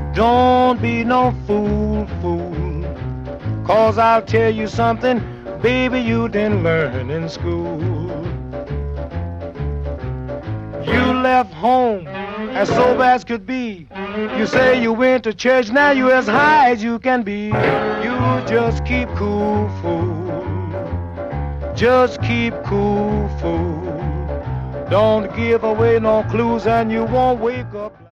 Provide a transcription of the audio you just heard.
Don't be no fool, fool. 'Cause I'll tell you something, baby, you didn't learn in school. You left home as sober as could be. You say you went to church, now you as high as you can be. You just keep cool, fool. Just keep cool, fool. Don't give away no clues and you won't wake up.